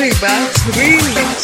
Bax Remix.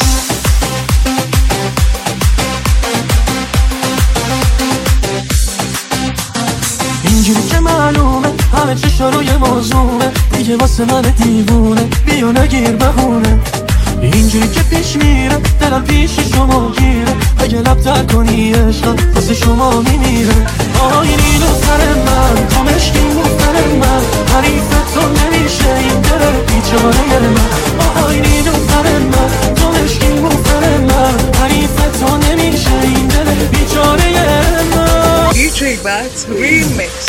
اینجوری که معلومه همه چشا روی موضوعه، دیگه واسه من دیوونه بیا نگیر بهونه. اینجوری که پیش میره دلم پیش شما گیره، اگه لب تر کنی عشقم واسه شما میمیره. آینی دختر من تو مشکی مفتر من، حریف تو نمیشه این دل بیچاره من. آینی دختر من تو مشکی مفتر من، حریف تو نمیشه این دل بیچاره من. DJ Bax Remix.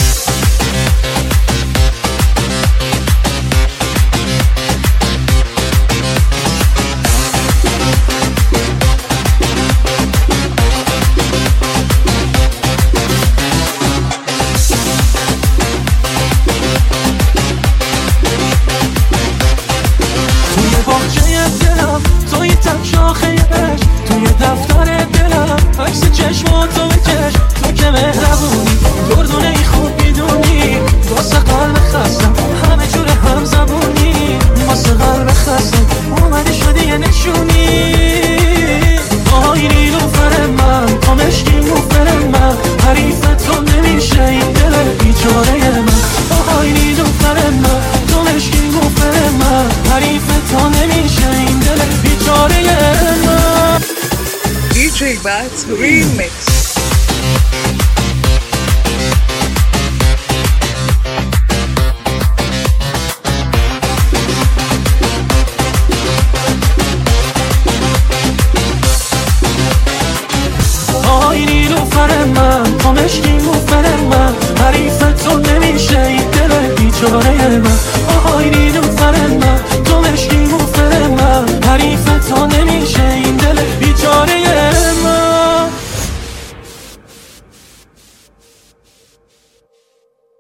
توی دفتر دلم عکس چشماتو بکش، تو که مهربونی دردونه خوب میدونی، واسه قلب خستم همه جور هم زبونی، واسه قلب خستم اومدی شدی یه نشونی. آینی لوفر من تو مشکی موفر من، حریف تو نمیشه این دل بیچاره من. آینی لوفر من تو مشکی موفر من، حریف تو نمیشه این دل بیچاره من. DJ Bax Remix. آینی لوفر من تو مشکی موفر من، حریف تو نمیشه این دل بیچاره من. آینی لوفر من تو مشکی موفر من،